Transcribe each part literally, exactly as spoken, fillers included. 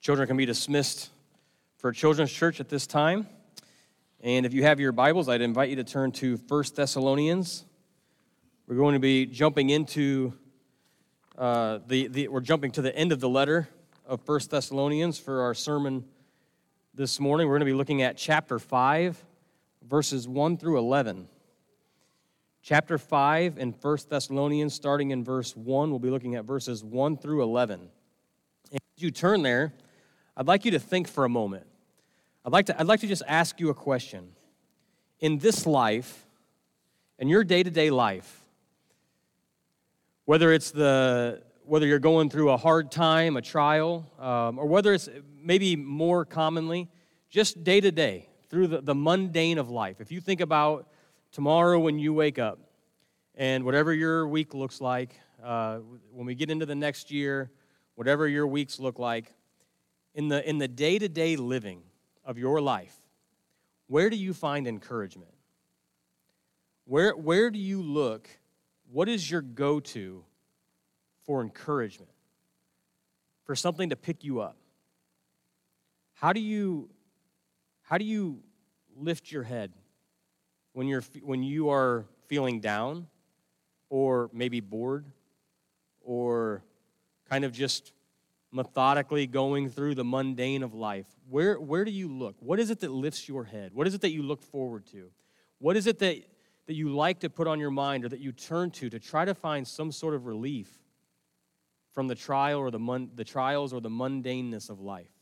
Children can be dismissed for Children's Church at this time. And if you have your Bibles, I'd invite you to turn to First Thessalonians. We're going to be jumping into uh, the, the we're jumping to the end of the letter of First Thessalonians for our sermon this morning. We're going to be looking at chapter five, verses one through eleven. Chapter five in First Thessalonians, starting in verse one, we'll be looking at verses one through eleven. And as you turn there, I'd like you to think for a moment. I'd like to, I'd like to just ask you a question. In this life, in your day-to-day life, whether it's the whether you're going through a hard time, a trial, um, or whether it's maybe more commonly, just day-to-day, through the, the mundane of life. If you think about tomorrow when you wake up, and whatever your week looks like, uh, when we get into the next year, whatever your weeks look like, in the in the day-to-day living of your life, where do you find encouragement? Where where do you look? What is your go-to for encouragement? For something to pick you up? How do you how do you lift your head when you're when you are feeling down, or maybe bored, or kind of just methodically going through the mundane of life? Where where do you look? What is it that lifts your head? What is it that you look forward to? What is it that, that you like to put on your mind, or that you turn to to try to find some sort of relief from the trial or the mun, the trials or the mundaneness of life?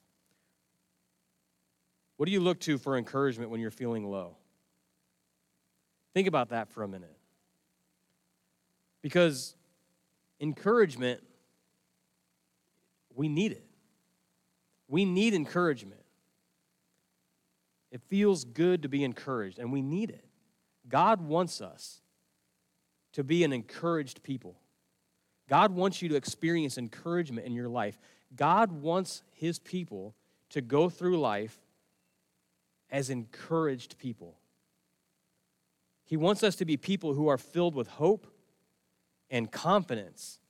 What do you look to for encouragement when you're feeling low? Think about that for a minute. Because encouragement, we need it. We need encouragement. It feels good to be encouraged, and we need it. God wants us to be an encouraged people. God wants you to experience encouragement in your life. God wants His people to go through life as encouraged people. He wants us to be people who are filled with hope and confidence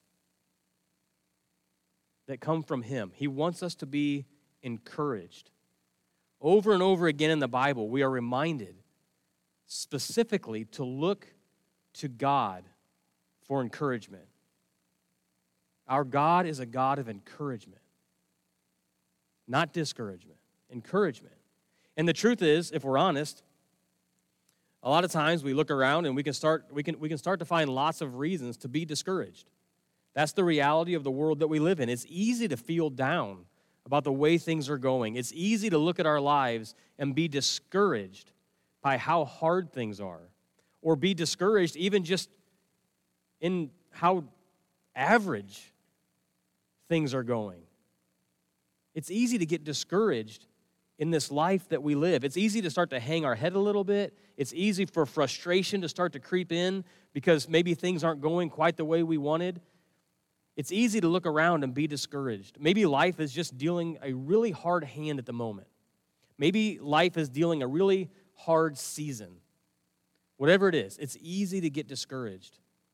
that come from Him. He wants us to be encouraged. Over and over again in the Bible, we are reminded specifically to look to God for encouragement. Our God is a God of encouragement, not discouragement, encouragement. And the truth is, if we're honest, a lot of times we look around and we can start we can we can start to find lots of reasons to be discouraged. That's the reality of the world that we live in. It's easy to feel down about the way things are going. It's easy to look at our lives and be discouraged by how hard things are, or be discouraged even just in how average things are going. It's easy to get discouraged in this life that we live. It's easy to start to hang our head a little bit. It's easy for frustration to start to creep in because maybe things aren't going quite the way we wanted. It's easy to look around and be discouraged. Maybe life is just dealing a really hard hand at the moment. Maybe life is dealing a really hard season. Whatever it is, it's easy to get discouraged.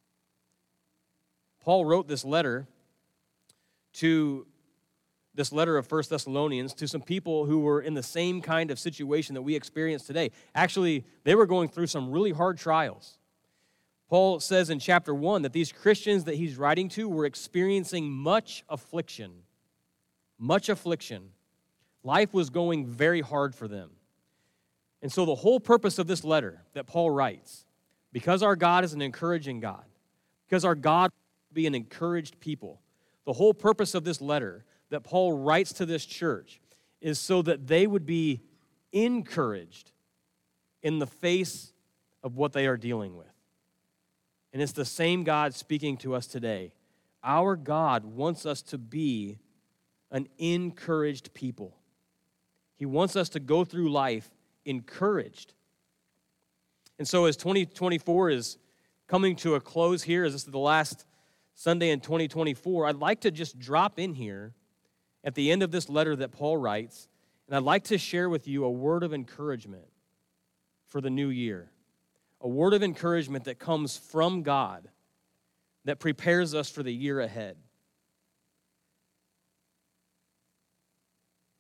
Paul wrote this letter to this letter of First Thessalonians to some people who were in the same kind of situation that we experience today. Actually, they were going through some really hard trials. Paul says in chapter one that these Christians that he's writing to were experiencing much affliction. Much affliction. Life was going very hard for them. And so the whole purpose of this letter that Paul writes, because our God is an encouraging God, because our God will be an encouraged people, the whole purpose of this letter that Paul writes to this church is so that they would be encouraged in the face of what they are dealing with. And it's the same God speaking to us today. Our God wants us to be an encouraged people. He wants us to go through life encouraged. And so as twenty twenty-four is coming to a close here, as this is the last Sunday in twenty twenty-four, I'd like to just drop in here at the end of this letter that Paul writes, and I'd like to share with you a word of encouragement for the new year. A word of encouragement that comes from God that prepares us for the year ahead.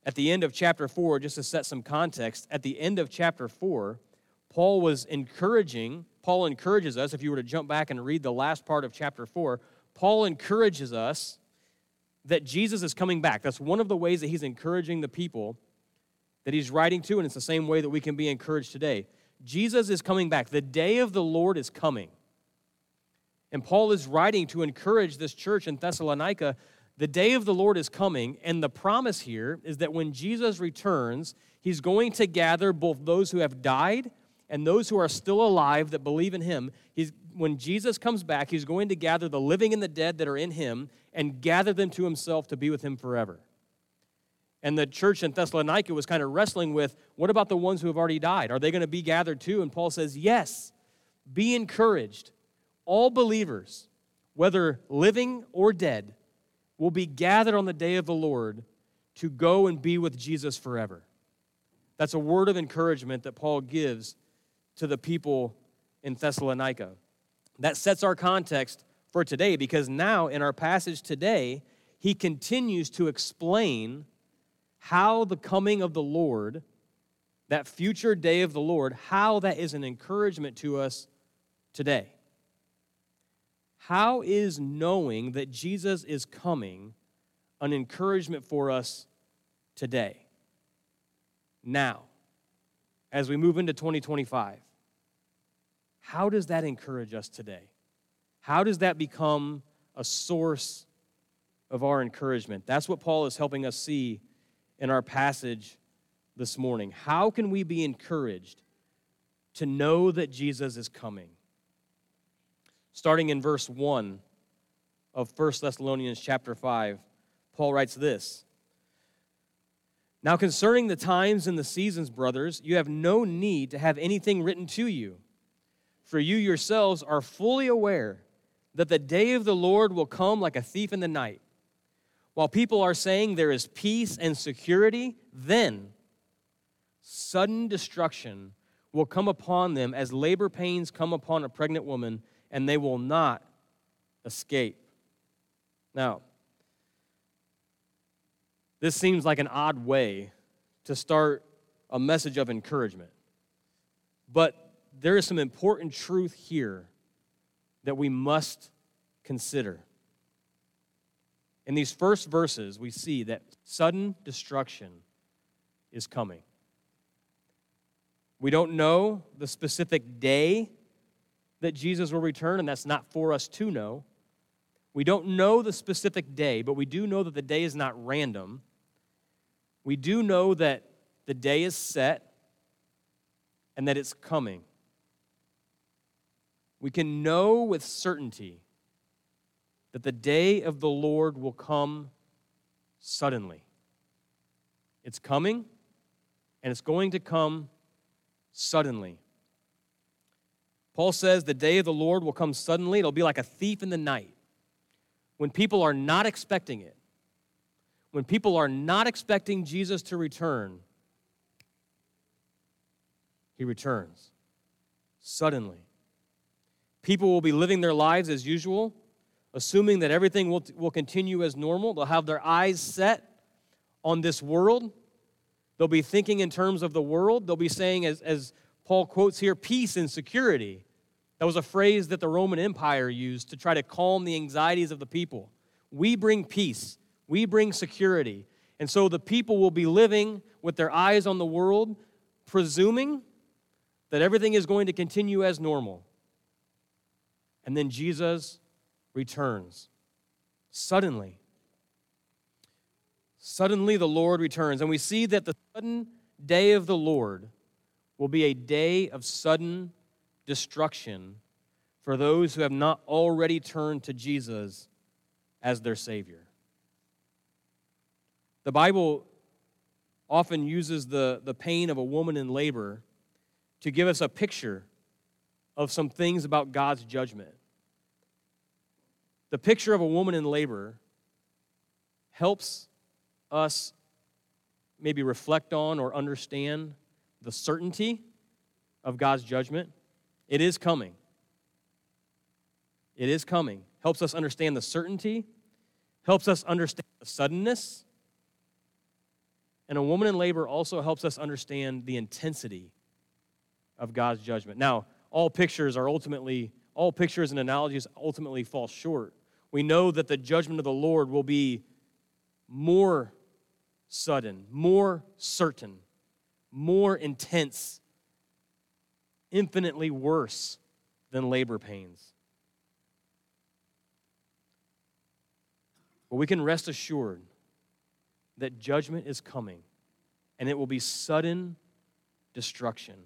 At the end of chapter four, just to set some context, at the end of chapter four, Paul was encouraging, Paul encourages us, if you were to jump back and read the last part of chapter four, Paul encourages us that Jesus is coming back. That's one of the ways that he's encouraging the people that he's writing to, and it's the same way that we can be encouraged today. Jesus is coming back. The day of the Lord is coming. And Paul is writing to encourage this church in Thessalonica. The day of the Lord is coming, and the promise here is that when Jesus returns, he's going to gather both those who have died and those who are still alive that believe in him. He's, when Jesus comes back, he's going to gather the living and the dead that are in him and gather them to himself to be with him forever. And the church in Thessalonica was kind of wrestling with, what about the ones who have already died? Are they going to be gathered too? And Paul says, yes, be encouraged. All believers, whether living or dead, will be gathered on the day of the Lord to go and be with Jesus forever. That's a word of encouragement that Paul gives to the people in Thessalonica. That sets our context for today, because now in our passage today, he continues to explain how the coming of the Lord, that future day of the Lord, how that is an encouragement to us today. How is knowing that Jesus is coming an encouragement for us today? Now, as we move into twenty twenty-five, how does that encourage us today? How does that become a source of our encouragement? That's what Paul is helping us see in our passage this morning. How can we be encouraged to know that Jesus is coming? Starting in verse one of First Thessalonians chapter five, Paul writes this: "Now concerning the times and the seasons, brothers, you have no need to have anything written to you, for you yourselves are fully aware that the day of the Lord will come like a thief in the night. While people are saying there is peace and security, then sudden destruction will come upon them as labor pains come upon a pregnant woman, and they will not escape." Now, this seems like an odd way to start a message of encouragement, but there is some important truth here that we must consider. In these first verses, we see that sudden destruction is coming. We don't know the specific day that Jesus will return, and that's not for us to know. We don't know the specific day, but we do know that the day is not random. We do know that the day is set and that it's coming. We can know with certainty that the day of the Lord will come suddenly. It's coming, and it's going to come suddenly. Paul says the day of the Lord will come suddenly. It'll be like a thief in the night, when people are not expecting it. When people are not expecting Jesus to return, he returns suddenly. People will be living their lives as usual, assuming that everything will, will continue as normal. They'll have their eyes set on this world. They'll be thinking in terms of the world. They'll be saying, as, as Paul quotes here, peace and security. That was a phrase that the Roman Empire used to try to calm the anxieties of the people. We bring peace. We bring security. And so the people will be living with their eyes on the world, presuming that everything is going to continue as normal. And then Jesus returns. Suddenly. Suddenly the Lord returns. And we see that the sudden day of the Lord will be a day of sudden destruction for those who have not already turned to Jesus as their Savior. The Bible often uses the, the pain of a woman in labor to give us a picture of some things about God's judgment. The picture of a woman in labor helps us maybe reflect on or understand the certainty of God's judgment. It is coming. It is coming. Helps us understand the certainty. Helps us understand the suddenness. And a woman in labor also helps us understand the intensity of God's judgment. Now, all pictures are ultimately, all pictures and analogies ultimately fall short. We know that the judgment of the Lord will be more sudden, more certain, more intense, infinitely worse than labor pains. But we can rest assured that judgment is coming, and it will be sudden destruction.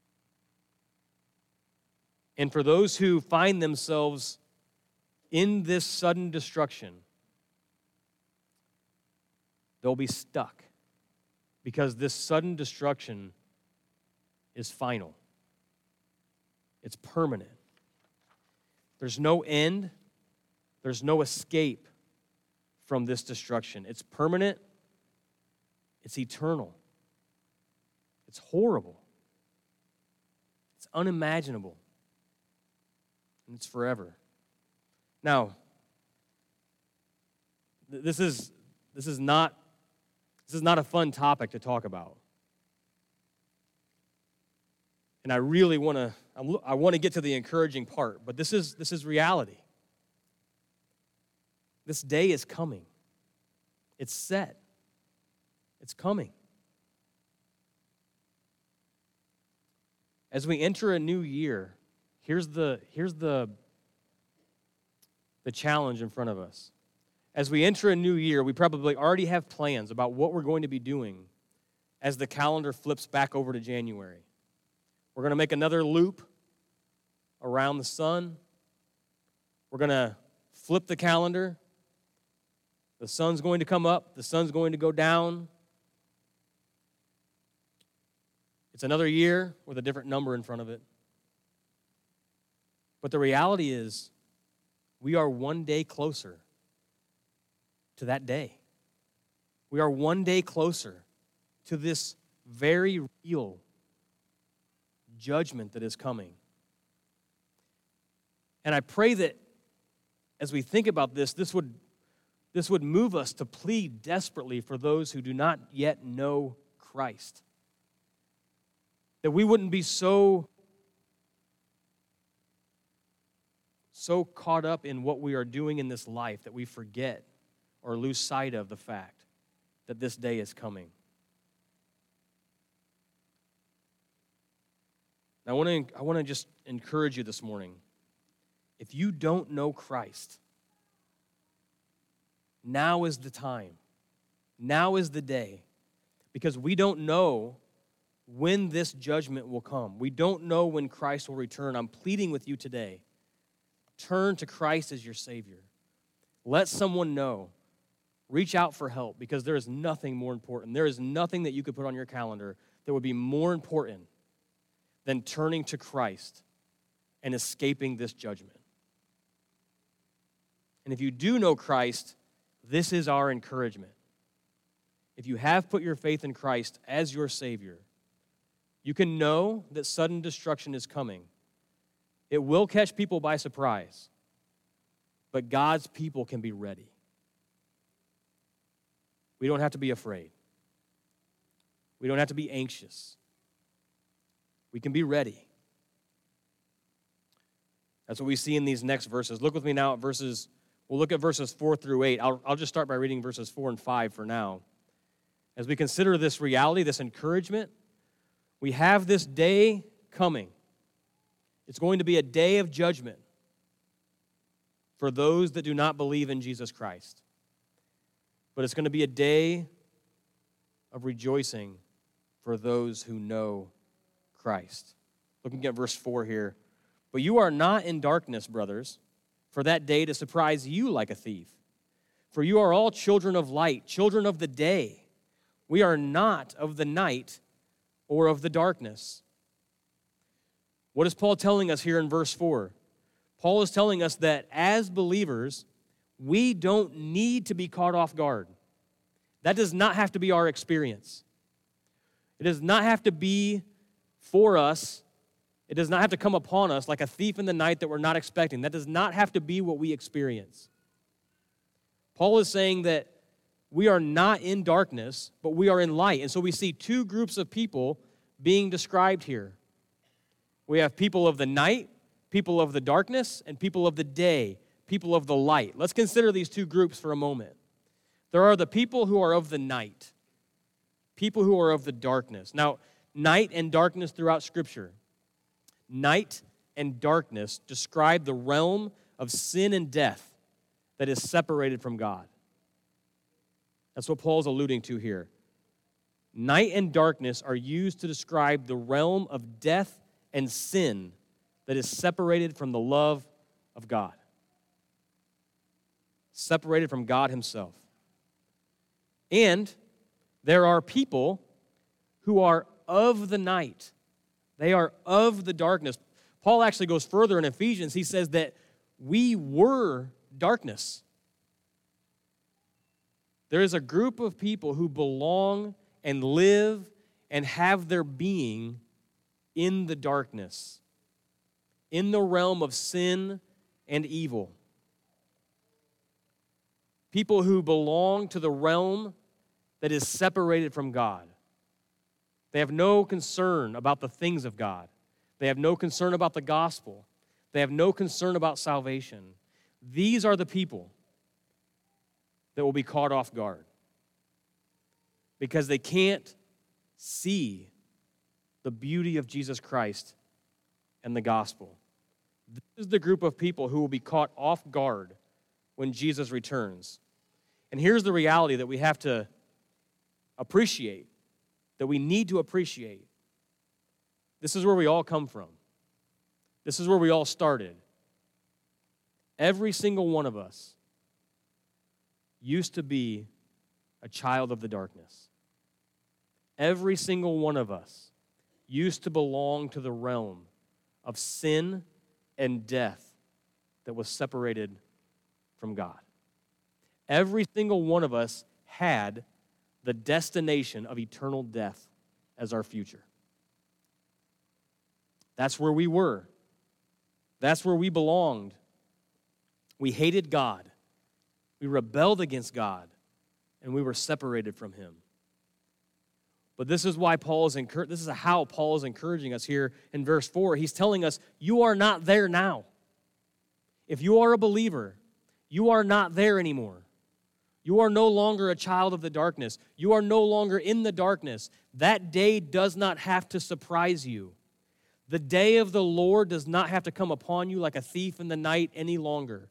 And for those who find themselves in this sudden destruction, they'll be stuck because this sudden destruction is final. It's permanent. There's no end. There's no escape from this destruction. It's permanent. It's eternal. It's horrible. It's unimaginable. And it's forever. Now, th- this is this is not this is not a fun topic to talk about. And I really want to I want to get to the encouraging part, but this is this is reality. This day is coming. It's set. It's coming. As we enter a new year, here's the here's the the challenge in front of us. As we enter a new year, we probably already have plans about what we're going to be doing as the calendar flips back over to January. We're going to make another loop around the sun. We're going to flip the calendar. The sun's going to come up. The sun's going to go down. It's another year with a different number in front of it. But the reality is, we are one day closer to that day. We are one day closer to this very real judgment that is coming. And I pray that as we think about this, this would, this would move us to plead desperately for those who do not yet know Christ. That we wouldn't be so, so caught up in what we are doing in this life that we forget or lose sight of the fact that this day is coming. Now, I want to I want to just encourage you this morning. If you don't know Christ, now is the time. Now is the day. Because we don't know when this judgment will come. We don't know when Christ will return. I'm pleading with you today. Turn to Christ as your Savior. Let someone know. Reach out for help because there is nothing more important. There is nothing that you could put on your calendar that would be more important than turning to Christ and escaping this judgment. And if you do know Christ, this is our encouragement. If you have put your faith in Christ as your Savior, you can know that sudden destruction is coming. It will catch people by surprise, but God's people can be ready. We don't have to be afraid. We don't have to be anxious. We can be ready. That's what we see in these next verses. Look with me now at verses, we'll look at verses four through eight. I'll, I'll just start by reading verses four and five for now. As we consider this reality, this encouragement, we have this day coming. It's going to be a day of judgment for those that do not believe in Jesus Christ. But it's going to be a day of rejoicing for those who know Christ. Looking at verse four here. But you are not in darkness, brothers, for that day to surprise you like a thief. For you are all children of light, children of the day. We are not of the night or of the darkness. What is Paul telling us here in verse four? Paul is telling us that as believers, we don't need to be caught off guard. That does not have to be our experience. It does not have to be for us. It does not have to come upon us like a thief in the night that we're not expecting. That does not have to be what we experience. Paul is saying that we are not in darkness, but we are in light. And so we see two groups of people being described here. We have people of the night, people of the darkness, and people of the day, people of the light. Let's consider these two groups for a moment. There are the people who are of the night, people who are of the darkness. Now, night and darkness throughout Scripture. Night and darkness describe the realm of sin and death that is separated from God. That's what Paul's alluding to here. Night and darkness are used to describe the realm of death and sin that is separated from the love of God. Separated from God himself. And there are people who are of the night. They are of the darkness. Paul actually goes further in Ephesians. He says that we were darkness. There is a group of people who belong and live and have their being in the darkness, in the realm of sin and evil. People who belong to the realm that is separated from God. They have no concern about the things of God. They have no concern about the gospel. They have no concern about salvation. These are the people that will be caught off guard because they can't see the beauty of Jesus Christ and the gospel. This is the group of people who will be caught off guard when Jesus returns. And here's the reality that we have to appreciate, that we need to appreciate. This is where we all come from. This is where we all started. Every single one of us used to be a child of the darkness. Every single one of us used to belong to the realm of sin and death that was separated from God. Every single one of us had the destination of eternal death as our future. That's where we were. That's where we belonged. We hated God. We rebelled against God, and we were separated from him. But this is why Paul is encouraging, this is how Paul is encouraging us here in verse four. He's telling us, you are not there now. If you are a believer, you are not there anymore. You are no longer a child of the darkness. You are no longer in the darkness. That day does not have to surprise you. The day of the Lord does not have to come upon you like a thief in the night any longer.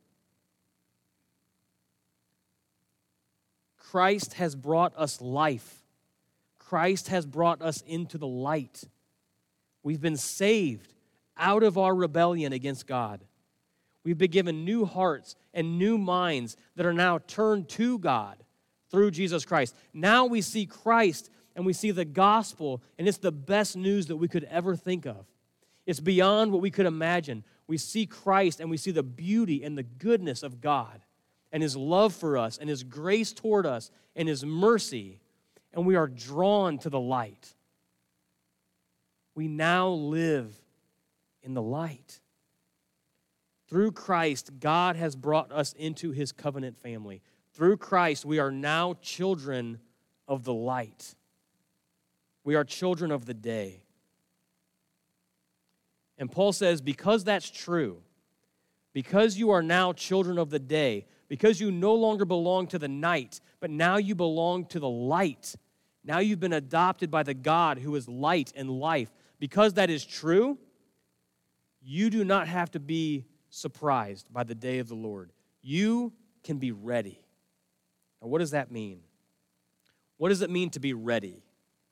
Christ has brought us life. Christ has brought us into the light. We've been saved out of our rebellion against God. We've been given new hearts and new minds that are now turned to God through Jesus Christ. Now we see Christ and we see the gospel, and it's the best news that we could ever think of. It's beyond what we could imagine. We see Christ and we see the beauty and the goodness of God and his love for us and his grace toward us and his mercy, and we are drawn to the light. We now live in the light. Through Christ, God has brought us into his covenant family. Through Christ, we are now children of the light. We are children of the day. And Paul says, because that's true, because you are now children of the day, because you no longer belong to the night, but now you belong to the light. Now you've been adopted by the God who is light and life. Because that is true, you do not have to be surprised by the day of the Lord. You can be ready. Now, what does that mean? What does it mean to be ready?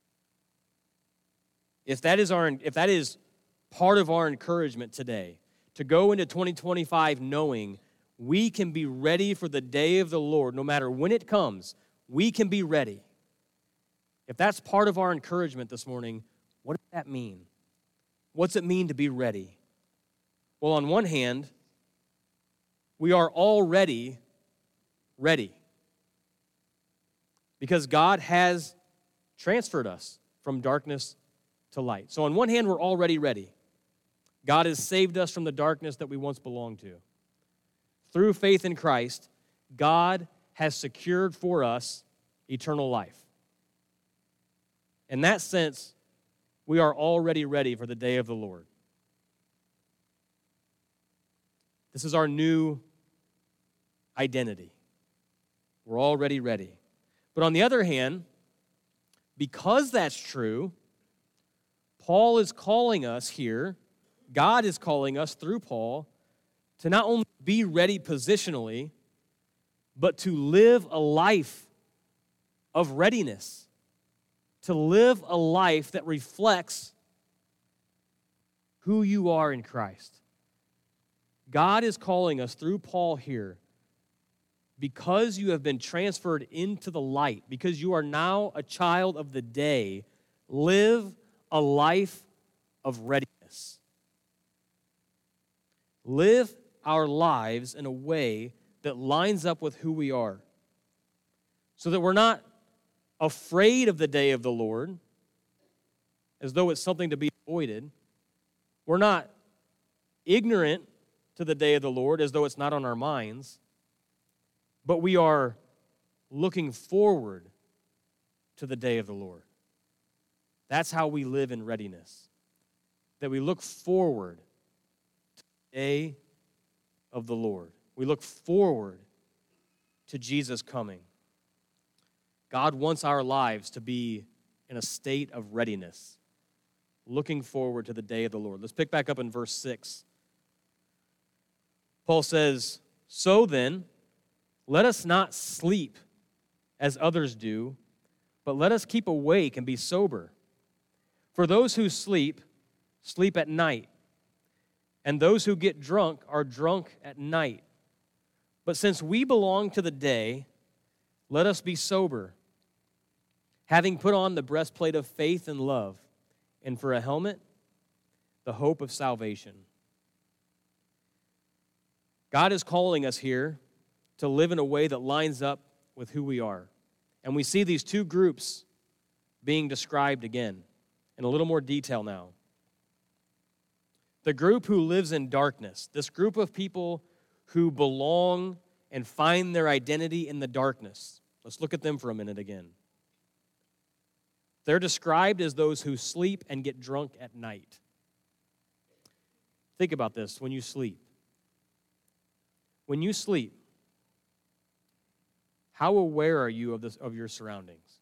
If that is our, if that is part of our encouragement today, to go into twenty twenty-five knowing we can be ready for the day of the Lord, no matter when it comes, we can be ready. If that's part of our encouragement this morning, what does that mean? What's it mean to be ready? Well, on one hand, we are already ready because God has transferred us from darkness to light. So on one hand, we're already ready. God has saved us from the darkness that we once belonged to. Through faith in Christ, God has secured for us eternal life. In that sense, we are already ready for the day of the Lord. This is our new identity. We're already ready. But on the other hand, because that's true, Paul is calling us here, God is calling us through Paul, to not only be ready positionally, but to live a life of readiness, to live a life that reflects who you are in Christ. God is calling us through Paul here, because you have been transferred into the light, because you are now a child of the day, live a life of readiness. Live our lives in a way that lines up with who we are, so that we're not afraid of the day of the Lord as though it's something to be avoided. We're not ignorant to the day of the Lord as though it's not on our minds, but we are looking forward to the day of the Lord. That's how we live in readiness, that we look forward to the day of the Lord. We look forward to Jesus coming. God wants our lives to be in a state of readiness, looking forward to the day of the Lord. Let's pick back up in verse six. Paul says, "So then, let us not sleep as others do, but let us keep awake and be sober. For those who sleep, sleep at night, and those who get drunk are drunk at night. But since we belong to the day, let us be sober, having put on the breastplate of faith and love, and for a helmet, the hope of salvation." God is calling us here to live in a way that lines up with who we are. And we see these two groups being described again in a little more detail now. The group who lives in darkness, this group of people who belong and find their identity in the darkness. Let's look at them for a minute again. They're described as those who sleep and get drunk at night. Think about this when you sleep. When you sleep, how aware are you of this, of your surroundings?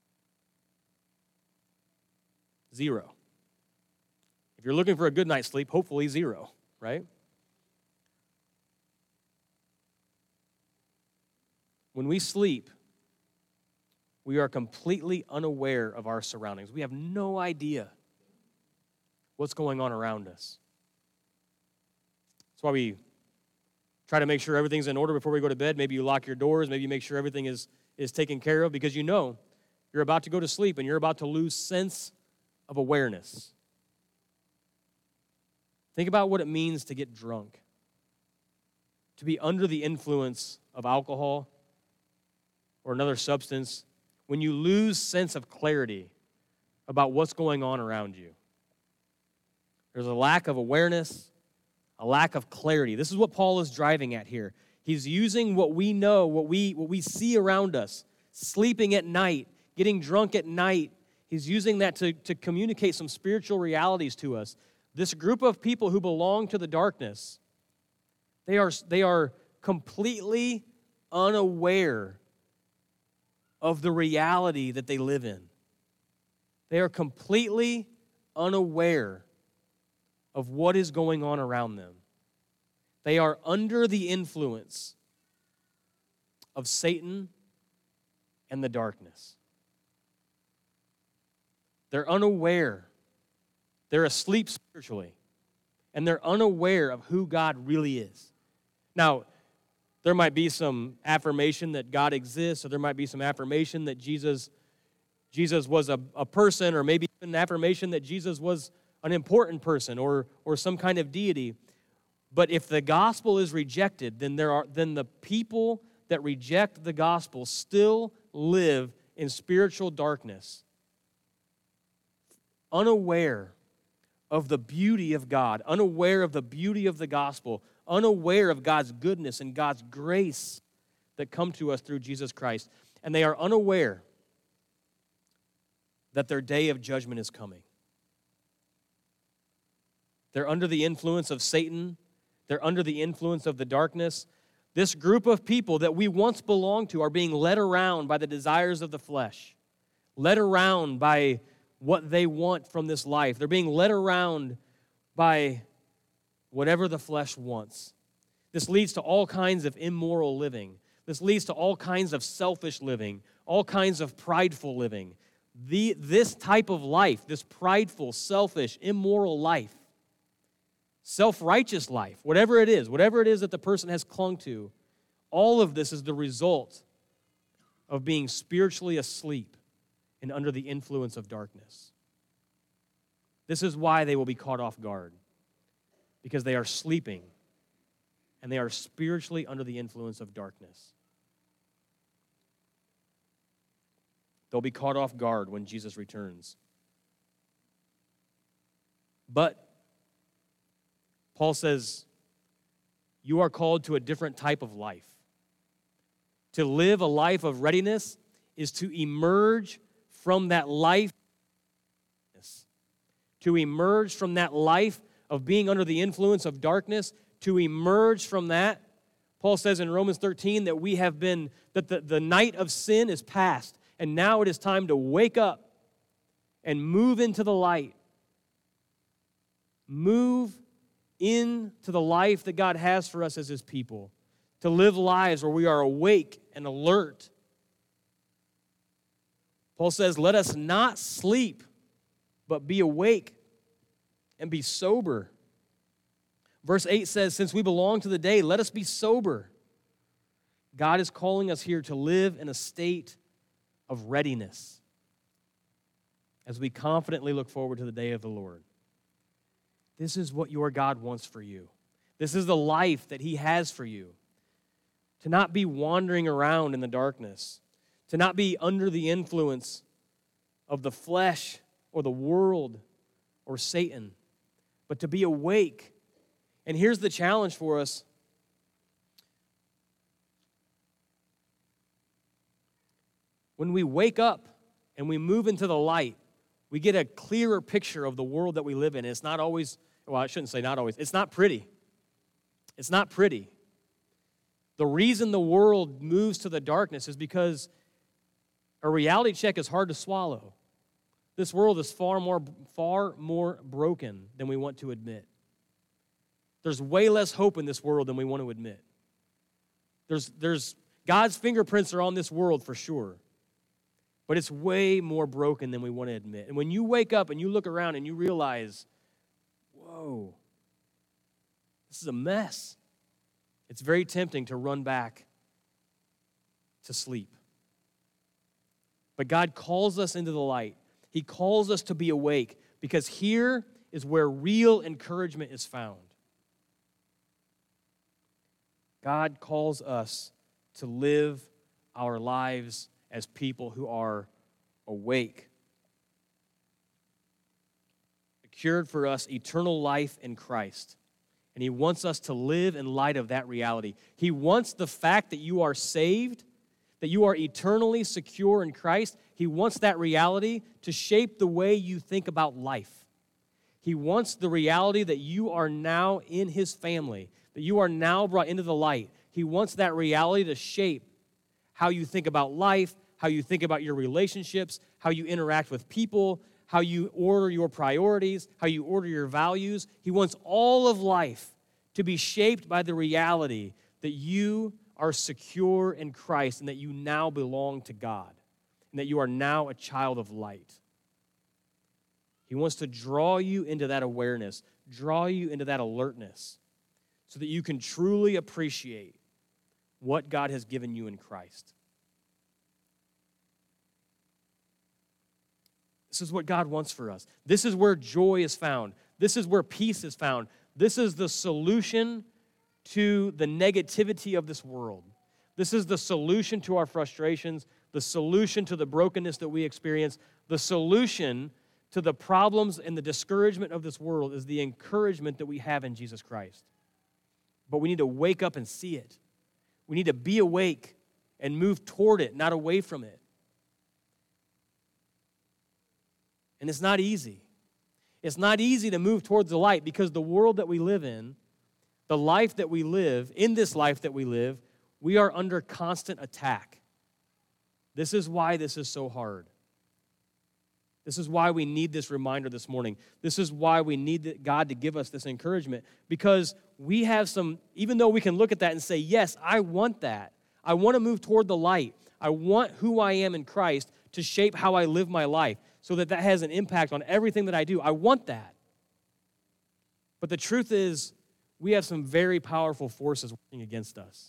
Zero. If you're looking for a good night's sleep, hopefully zero, right? When we sleep, we are completely unaware of our surroundings. We have no idea what's going on around us. That's why we try to make sure everything's in order before we go to bed. Maybe you lock your doors. Maybe you make sure everything is, is taken care of, because you know you're about to go to sleep and you're about to lose sense of awareness. Think about what it means to get drunk, to be under the influence of alcohol or another substance, when you lose sense of clarity about what's going on around you. There's a lack of awareness, a lack of clarity. This is what Paul is driving at here. He's using what we know, what we, what we see around us, sleeping at night, getting drunk at night. He's using that to, to communicate some spiritual realities to us. This group of people who belong to the darkness, they are, they are completely unaware of the reality that they live in. They are completely unaware of what is going on around them. They are under the influence of Satan and the darkness. They're unaware. They're asleep spiritually, and they're unaware of who God really is. Now, there might be some affirmation that God exists, or there might be some affirmation that Jesus, Jesus was a, a person, or maybe an affirmation that Jesus was an important person or, or some kind of deity. But if the gospel is rejected, then there are then the people that reject the gospel still live in spiritual darkness, unaware of the beauty of God, unaware of the beauty of the gospel, unaware of God's goodness and God's grace that come to us through Jesus Christ. and they are unaware that their day of judgment is coming. They're under the influence of Satan. They're under the influence of the darkness. This group of people that we once belonged to are being led around by the desires of the flesh, led around by what they want from this life. They're being led around by whatever the flesh wants. This leads to all kinds of immoral living. This leads to all kinds of selfish living, all kinds of prideful living. The, this type of life, this prideful, selfish, immoral life, self-righteous life, whatever it is, whatever it is that the person has clung to, all of this is the result of being spiritually asleep and under the influence of darkness. This is why they will be caught off guard, because they are sleeping and they are spiritually under the influence of darkness. They'll be caught off guard when Jesus returns. But Paul says, you are called to a different type of life. To live a life of readiness is to emerge from that life, to emerge from that life of being under the influence of darkness, to emerge from that. Paul says in Romans thirteen that we have been, that the, the night of sin is past, and now it is time to wake up and move into the light. Move into the life that God has for us as His people, to live lives where we are awake and alert. Paul says, let us not sleep, but be awake and be sober. Verse eight says, since we belong to the day, let us be sober. God is calling us here to live in a state of readiness as we confidently look forward to the day of the Lord. This is what your God wants for you. This is the life that He has for you. To not be wandering around in the darkness, to not be under the influence of the flesh or the world or Satan, but to be awake. And here's the challenge for us. When we wake up and we move into the light, we get a clearer picture of the world that we live in. It's not always, well, I shouldn't say not always. It's not pretty. It's not pretty. The reason the world moves to the darkness is because a reality check is hard to swallow. This world is far more, far more broken than we want to admit. There's way less hope in this world than we want to admit. There's, there's God's fingerprints are on this world for sure, but it's way more broken than we want to admit. And when you wake up and you look around and you realize, whoa, this is a mess, it's very tempting to run back to sleep. But God calls us into the light. He calls us to be awake, because here is where real encouragement is found. God calls us to live our lives as people who are awake. Secured for us eternal life in Christ. And He wants us to live in light of that reality. He wants the fact that you are saved, that you are eternally secure in Christ. He wants that reality to shape the way you think about life. He wants the reality that you are now in His family, that you are now brought into the light. He wants that reality to shape how you think about life, how you think about your relationships, how you interact with people, how you order your priorities, how you order your values. He wants all of life to be shaped by the reality that you are secure in Christ and that you now belong to God and that you are now a child of light. He wants to draw you into that awareness, draw you into that alertness, so that you can truly appreciate what God has given you in Christ. This is what God wants for us. This is where joy is found. This is where peace is found. This is the solution to the negativity of this world. This is the solution to our frustrations, the solution to the brokenness that we experience, the solution to the problems and the discouragement of this world is the encouragement that we have in Jesus Christ. But we need to wake up and see it. We need to be awake and move toward it, not away from it. And it's not easy. It's not easy to move towards the light because the world that we live in, the life that we live, in this life that we live, we are under constant attack. This is why this is so hard. This is why we need this reminder this morning. This is why we need God to give us this encouragement, because we have some, even though we can look at that and say, yes, I want that. I want to move toward the light. I want who I am in Christ to shape how I live my life so that that has an impact on everything that I do. I want that. But the truth is, we have some very powerful forces working against us.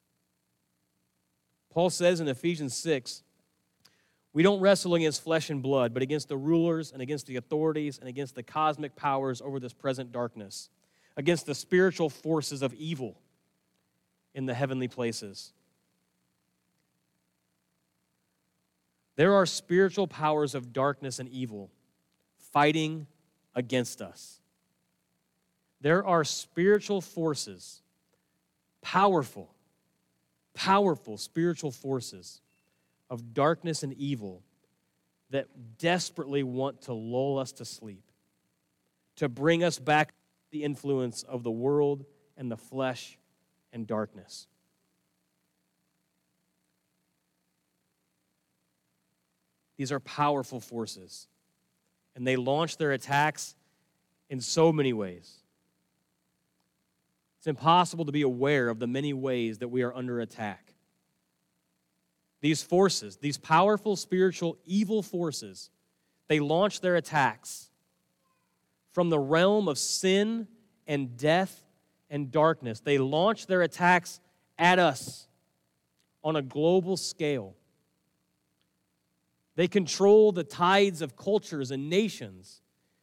Paul says in Ephesians six, we don't wrestle against flesh and blood, but against the rulers and against the authorities and against the cosmic powers over this present darkness, against the spiritual forces of evil in the heavenly places. There are spiritual powers of darkness and evil fighting against us. There are spiritual forces, powerful, powerful spiritual forces of darkness and evil that desperately want to lull us to sleep, to bring us back to the influence of the world and the flesh and darkness. These are powerful forces, and they launch their attacks in so many ways. It's impossible to be aware of the many ways that we are under attack. These forces, these powerful spiritual evil forces, they launch their attacks from the realm of sin and death and darkness. They launch their attacks at us on a global scale. They control the tides of cultures and nations.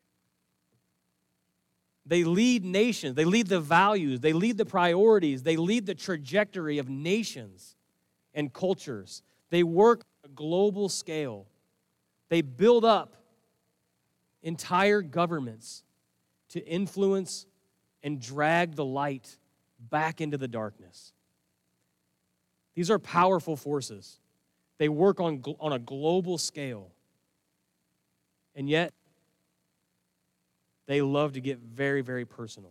They lead nations. They lead the values. They lead the priorities. They lead the trajectory of nations and cultures. They work on a global scale. They build up entire governments to influence and drag the light back into the darkness. These are powerful forces. They work on, on a global scale. And yet, they love to get very, very personal.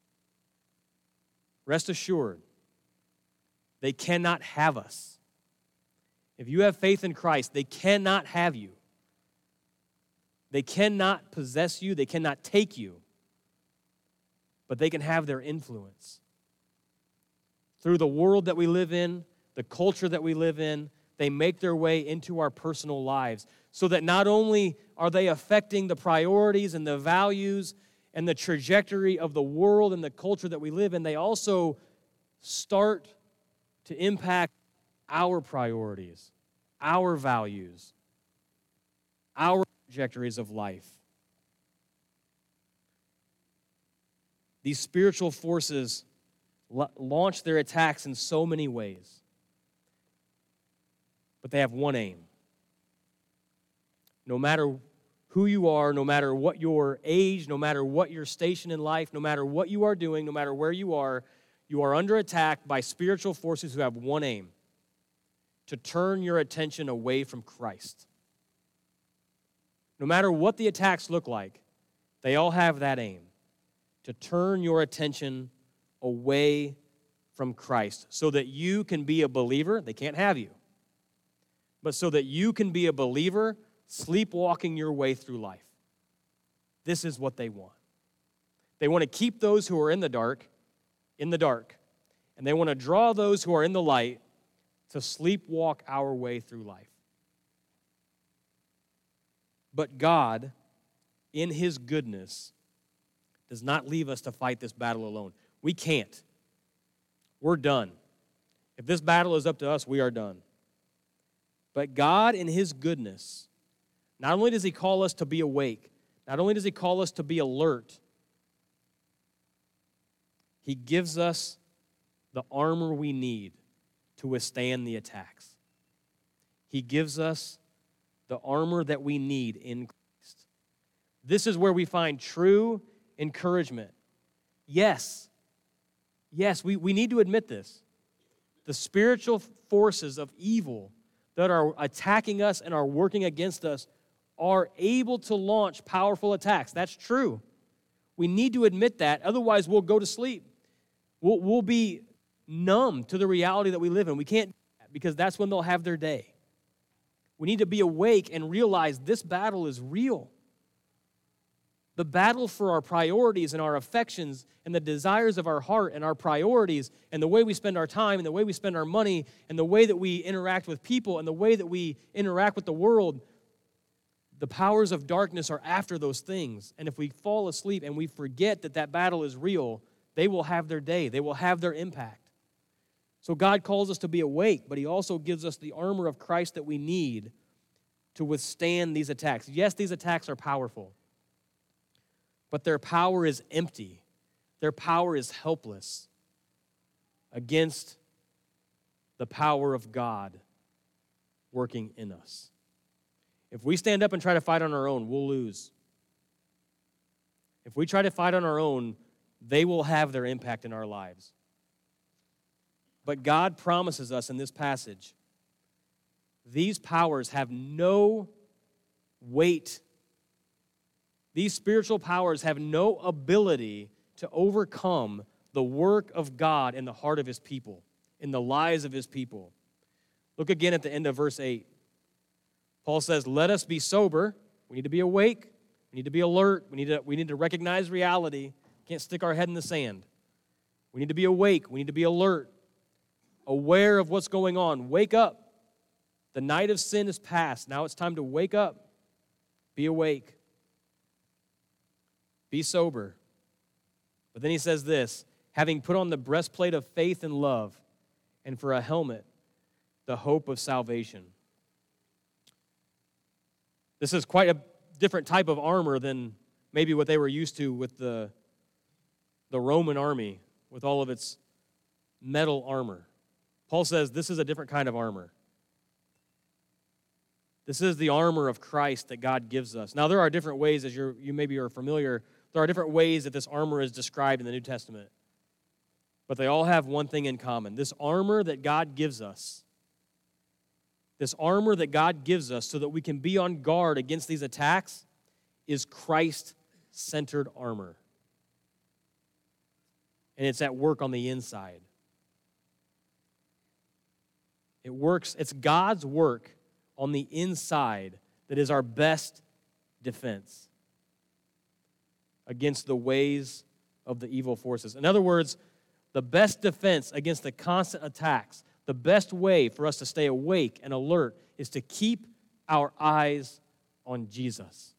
Rest assured, they cannot have us. If you have faith in Christ, they cannot have you. They cannot possess you. They cannot take you. But they can have their influence. Through the world that we live in, the culture that we live in, they make their way into our personal lives so that not only are they affecting the priorities and the values and the trajectory of the world and the culture that we live in, they also start to impact our priorities, our values, our trajectories of life. These spiritual forces launch their attacks in so many ways. But they have one aim. No matter who you are, no matter what your age, no matter what your station in life, no matter what you are doing, no matter where you are, you are under attack by spiritual forces who have one aim: to turn your attention away from Christ. No matter what the attacks look like, they all have that aim: to turn your attention away from Christ so that you can be a believer. They can't have you. But so that you can be a believer sleepwalking your way through life. This is what they want. They want to keep those who are in the dark in the dark, and they want to draw those who are in the light to sleepwalk our way through life. But God, in His goodness, does not leave us to fight this battle alone. We can't. We're done. If this battle is up to us, we are done. But God, in His goodness, not only does He call us to be awake, not only does He call us to be alert, He gives us the armor we need to withstand the attacks. He gives us the armor that we need in Christ. This is where we find true encouragement. Yes, yes, we, we need to admit this. The spiritual forces of evil that are attacking us and are working against us are able to launch powerful attacks. That's true. We need to admit that, otherwise we'll go to sleep. We'll, we'll be numb to the reality that we live in. We can't do that because that's when they'll have their day. We need to be awake and realize this battle is real. The battle for our priorities and our affections and the desires of our heart and our priorities and the way we spend our time and the way we spend our money and the way that we interact with people and the way that we interact with the world, the powers of darkness are after those things. And if we fall asleep and we forget that that battle is real, they will have their day. They will have their impact. So God calls us to be awake, but he also gives us the armor of Christ that we need to withstand these attacks. Yes, these attacks are powerful, but their power is empty. Their power is helpless against the power of God working in us. If we stand up and try to fight on our own, we'll lose. If we try to fight on our own, they will have their impact in our lives. But God promises us in this passage, these powers have no weight. These spiritual powers have no ability to overcome the work of God in the heart of his people, in the lives of his people. Look again at the end of verse eight. Paul says, let us be sober. We need to be awake. We need to be alert. We need to, we need to recognize reality. Can't stick our head in the sand. We need to be awake. We need to be alert, aware of what's going on. Wake up. The night of sin is past. Now it's time to wake up. Be awake. Be sober. But then he says this, having put on the breastplate of faith and love, and for a helmet, the hope of salvation. This is quite a different type of armor than maybe what they were used to with the, the Roman army, with all of its metal armor. Paul says this is a different kind of armor. This is the armor of Christ that God gives us. Now, there are different ways, as you're, you maybe are familiar, there are different ways that this armor is described in the New Testament. But they all have one thing in common. This armor that God gives us, this armor that God gives us so that we can be on guard against these attacks is Christ-centered armor. And it's at work on the inside. It works, it's God's work on the inside that is our best defense against the ways of the evil forces. In other words, the best defense against the constant attacks, the best way for us to stay awake and alert is to keep our eyes on Jesus.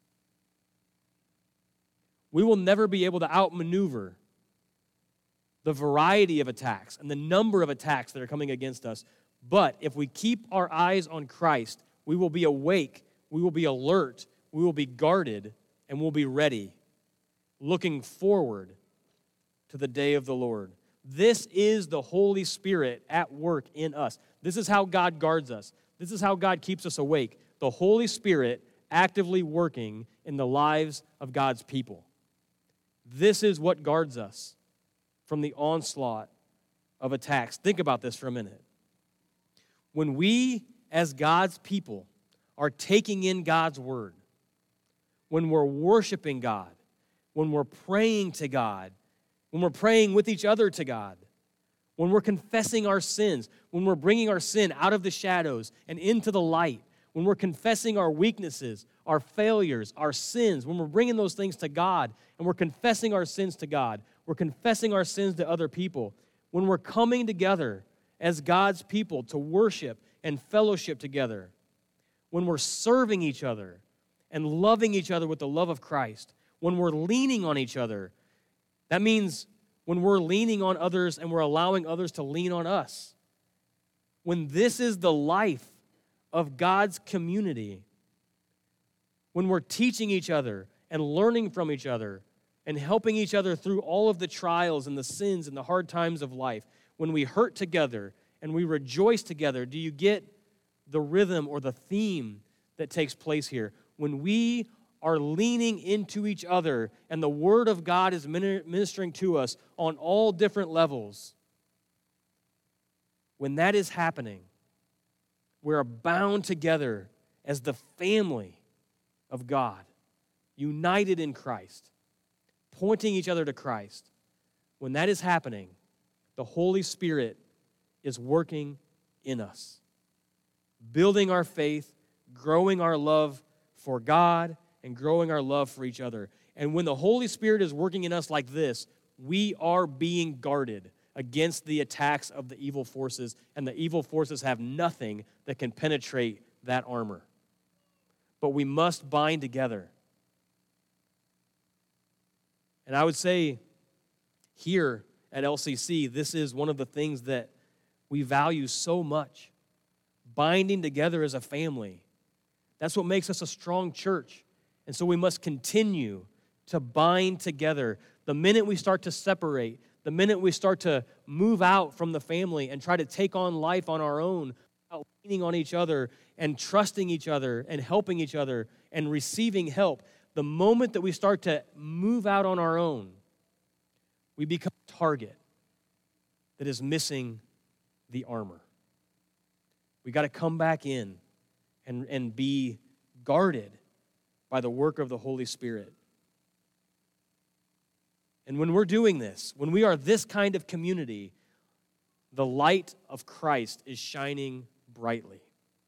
We will never be able to outmaneuver the variety of attacks and the number of attacks that are coming against us. But if we keep our eyes on Christ, we will be awake, we will be alert, we will be guarded, and we'll be ready, looking forward to the day of the Lord. This is the Holy Spirit at work in us. This is how God guards us. This is how God keeps us awake. The Holy Spirit actively working in the lives of God's people. This is what guards us from the onslaught of attacks. Think about this for a minute. When we, as God's people, are taking in God's word, when we're worshiping God, when we're praying to God, when we're praying with each other to God, when we're confessing our sins, when we're bringing our sin out of the shadows and into the light, when we're confessing our weaknesses, our failures, our sins, when we're bringing those things to God and we're confessing our sins to God, we're confessing our sins to other people, when we're coming together as God's people to worship and fellowship together, when we're serving each other and loving each other with the love of Christ, when we're leaning on each other, that means when we're leaning on others and we're allowing others to lean on us. When this is the life of God's community, when we're teaching each other and learning from each other and helping each other through all of the trials and the sins and the hard times of life, when we hurt together and we rejoice together, do you get the rhythm or the theme that takes place here? When we are leaning into each other and the Word of God is ministering to us on all different levels, when that is happening, we're bound together as the family of God, united in Christ, pointing each other to Christ. When that is happening, the Holy Spirit is working in us, building our faith, growing our love for God, and growing our love for each other. And when the Holy Spirit is working in us like this, we are being guarded against the attacks of the evil forces, and the evil forces have nothing that can penetrate that armor. But we must bind together. And I would say here at L C C, this is one of the things that we value so much, binding together as a family. That's what makes us a strong church. And so we must continue to bind together. The minute we start to separate, the minute we start to move out from the family and try to take on life on our own, leaning on each other and trusting each other and helping each other and receiving help, the moment that we start to move out on our own, we become a target that is missing the armor. We got to come back in and, and be guarded by the work of the Holy Spirit. And when we're doing this, when we are this kind of community, the light of Christ is shining brightly.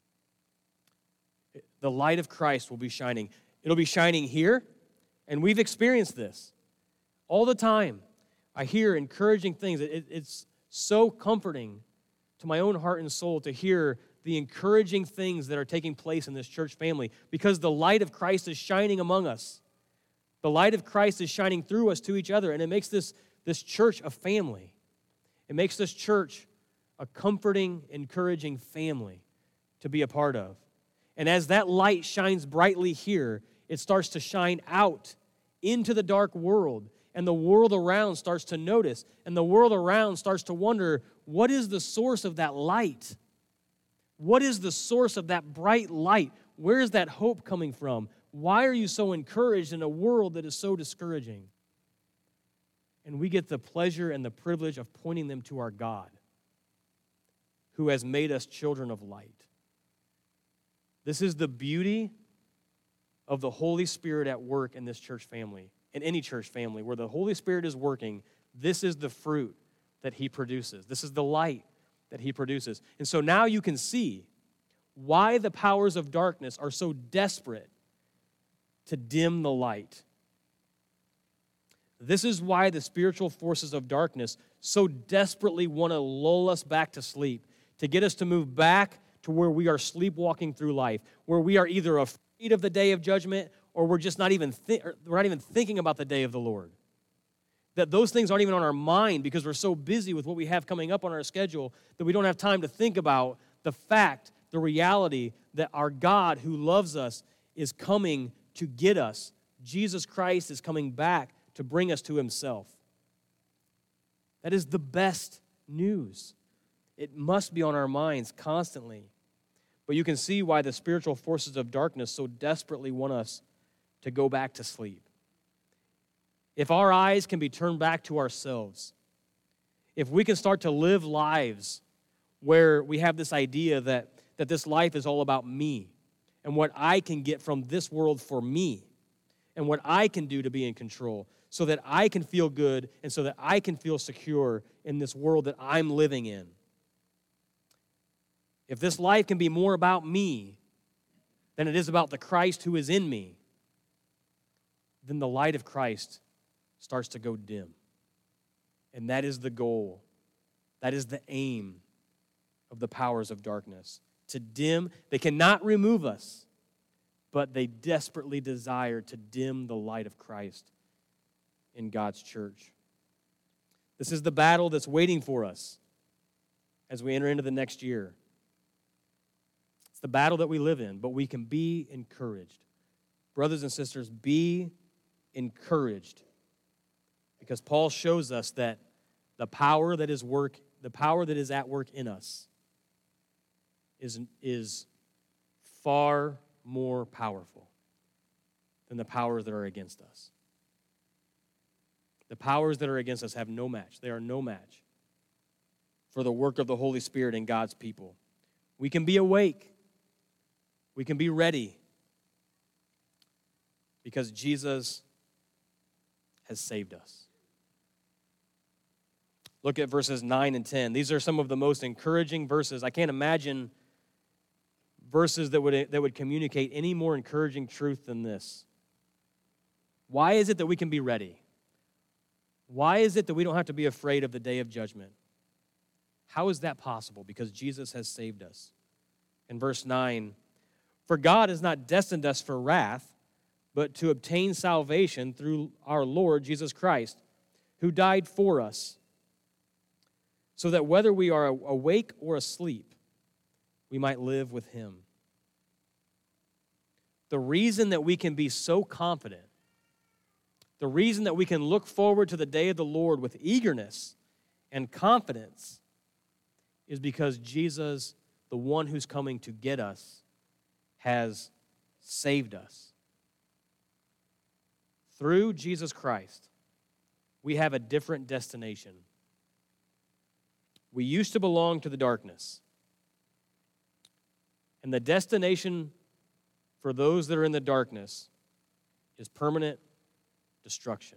The light of Christ will be shining. It'll be shining here, and we've experienced this all the time. I hear encouraging things. It, it's so comforting to my own heart and soul to hear the encouraging things that are taking place in this church family because the light of Christ is shining among us. The light of Christ is shining through us to each other, and it makes this, this church a family. It makes this church a comforting, encouraging family to be a part of. And as that light shines brightly here, it starts to shine out into the dark world, and the world around starts to notice, and the world around starts to wonder, what is the source of that light? What is the source of that bright light? Where is that hope coming from? Why are you so encouraged in a world that is so discouraging? And we get the pleasure and the privilege of pointing them to our God, who has made us children of light. This is the beauty of the Holy Spirit at work in this church family, in any church family. Where the Holy Spirit is working, this is the fruit that He produces. This is the light that He produces. And so now you can see why the powers of darkness are so desperate to dim the light. This is why the spiritual forces of darkness so desperately want to lull us back to sleep, to get us to move back to where we are sleepwalking through life, where we are either afraid of the day of judgment or we're just not even th- we're not even thinking about the day of the Lord. That those things aren't even on our mind because we're so busy with what we have coming up on our schedule that we don't have time to think about the fact, the reality that our God who loves us is coming to get us. Jesus Christ is coming back to bring us to Himself. That is the best news. It must be on our minds constantly. But you can see why the spiritual forces of darkness so desperately want us to go back to sleep. If our eyes can be turned back to ourselves, if we can start to live lives where we have this idea that, that this life is all about me and what I can get from this world for me and what I can do to be in control so that I can feel good and so that I can feel secure in this world that I'm living in. If this life can be more about me than it is about the Christ who is in me, then the light of Christ starts to go dim. And that is the goal. That is the aim of the powers of darkness. To dim, they cannot remove us, but they desperately desire to dim the light of Christ in God's church. This is the battle that's waiting for us as we enter into the next year. It's the battle that we live in, but we can be encouraged. Brothers and sisters, be encouraged. Because Paul shows us that the power that is work, the power that is at work in us is, is far more powerful than the powers that are against us. The powers that are against us have no match. They are no match for the work of the Holy Spirit in God's people. We can be awake. We can be ready because Jesus has saved us. Look at verses nine and ten. These are some of the most encouraging verses. I can't imagine verses that would, that would communicate any more encouraging truth than this. Why is it that we can be ready? Why is it that we don't have to be afraid of the day of judgment? How is that possible? Because Jesus has saved us. In verse nine, for God has not destined us for wrath, but to obtain salvation through our Lord Jesus Christ, who died for us, so that whether we are awake or asleep, we might live with him. The reason that we can be so confident, the reason that we can look forward to the day of the Lord with eagerness and confidence is because Jesus, the one who's coming to get us, has saved us. Through Jesus Christ, we have a different destination. We used to belong to the darkness. And the destination for those that are in the darkness is permanent destruction.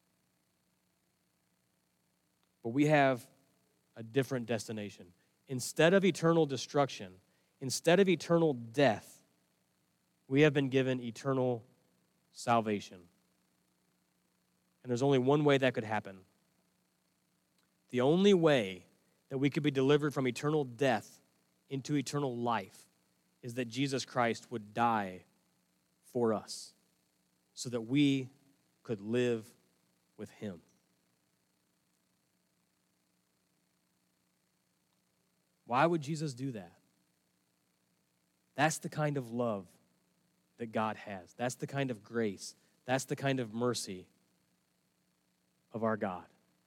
But we have a different destination. Instead of eternal destruction, instead of eternal death, we have been given eternal salvation. And there's only one way that could happen. The only way that we could be delivered from eternal death into eternal life is that Jesus Christ would die for us so that we could live with him. Why would Jesus do that? That's the kind of love that God has. That's the kind of grace. That's the kind of mercy of our God.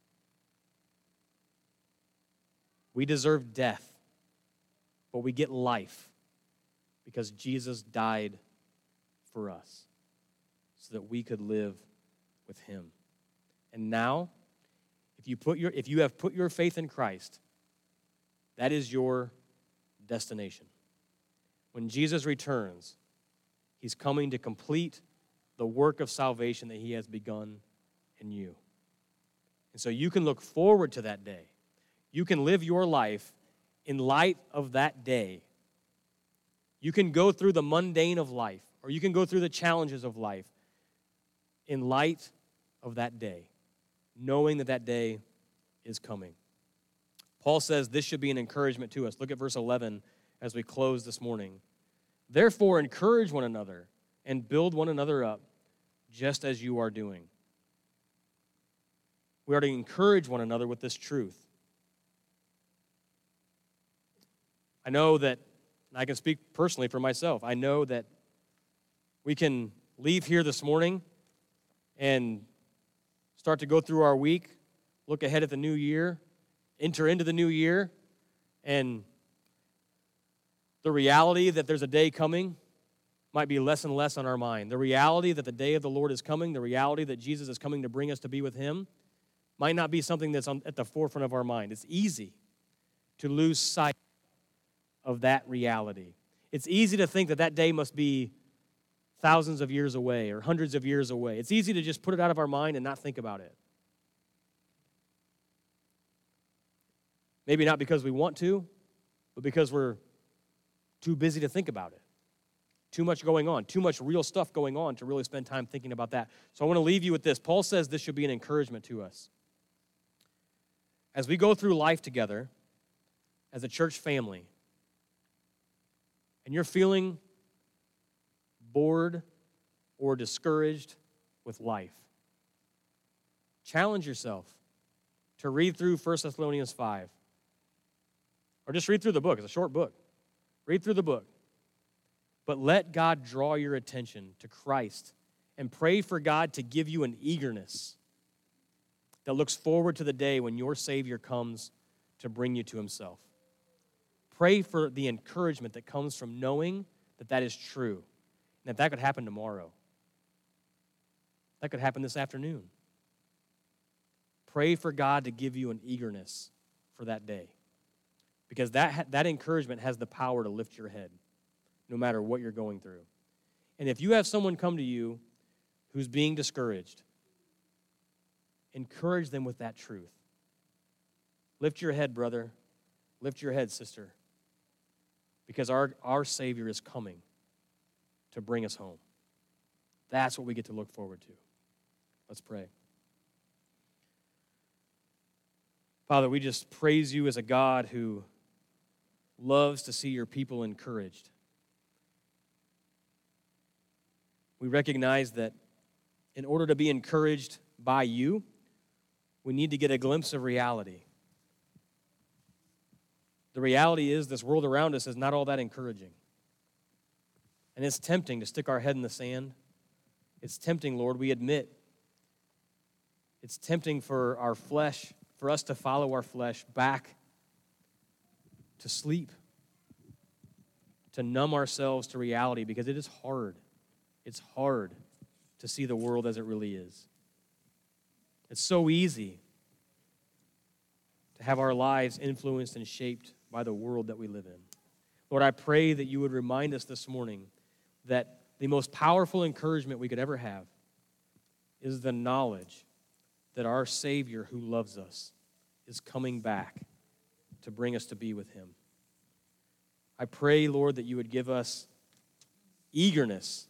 We deserve death, but we get life because Jesus died for us so that we could live with him. And now, if you put your if you have put your faith in Christ, that is your destination. When Jesus returns, he's coming to complete the work of salvation that he has begun in you. And so you can look forward to that day. You can live your life in light of that day. You can go through the mundane of life, or you can go through the challenges of life in light of that day, knowing that that day is coming. Paul says this should be an encouragement to us. Look at verse eleven as we close this morning. Therefore, encourage one another and build one another up, just as you are doing. We are to encourage one another with this truth. I know that, and I can speak personally for myself, I know that we can leave here this morning and start to go through our week, look ahead at the new year, enter into the new year, and the reality that there's a day coming might be less and less on our mind. The reality that the day of the Lord is coming, the reality that Jesus is coming to bring us to be with him, might not be something that's on, at the forefront of our mind. It's easy to lose sight of that reality. It's easy to think that that day must be thousands of years away or hundreds of years away. It's easy to just put it out of our mind and not think about it. Maybe not because we want to, but because we're too busy to think about it. Too much going on, too much real stuff going on to really spend time thinking about that. So I want to leave you with this. Paul says this should be an encouragement to us. As we go through life together, as a church family, and you're feeling bored or discouraged with life, challenge yourself to read through First Thessalonians five. Or just read through the book. It's a short book. Read through the book. But let God draw your attention to Christ and pray for God to give you an eagerness that looks forward to the day when your Savior comes to bring you to himself. Pray for the encouragement that comes from knowing that that is true and that that could happen tomorrow. That could happen this afternoon. Pray for God to give you an eagerness for that day. because that, that encouragement has the power to lift your head no matter what you're going through. And if you have someone come to you who's being discouraged, encourage them with that truth. Lift your head, brother. Lift your head, sister. Because our, our Savior is coming to bring us home. That's what we get to look forward to. Let's pray. Father, we just praise you as a God who loves to see your people encouraged. We recognize that in order to be encouraged by you, we need to get a glimpse of reality. The reality is this world around us is not all that encouraging. And it's tempting to stick our head in the sand. It's tempting, Lord, we admit. It's tempting for our flesh, for us to follow our flesh back to sleep, to numb ourselves to reality, because it is hard. It's hard to see the world as it really is. It's so easy to have our lives influenced and shaped by the world that we live in. Lord, I pray that you would remind us this morning that the most powerful encouragement we could ever have is the knowledge that our Savior who loves us is coming back to bring us to be with him. I pray, Lord, that you would give us eagerness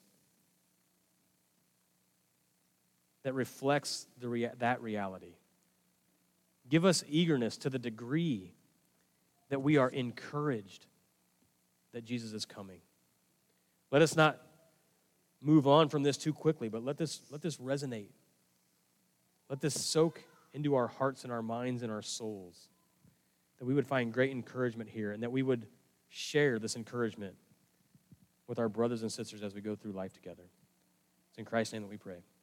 that reflects the rea- that reality. Give us eagerness to the degree that we are encouraged that Jesus is coming. Let us not move on from this too quickly, but let this, let this resonate. Let this soak into our hearts and our minds and our souls, that we would find great encouragement here and that we would share this encouragement with our brothers and sisters as we go through life together. It's in Christ's name that we pray.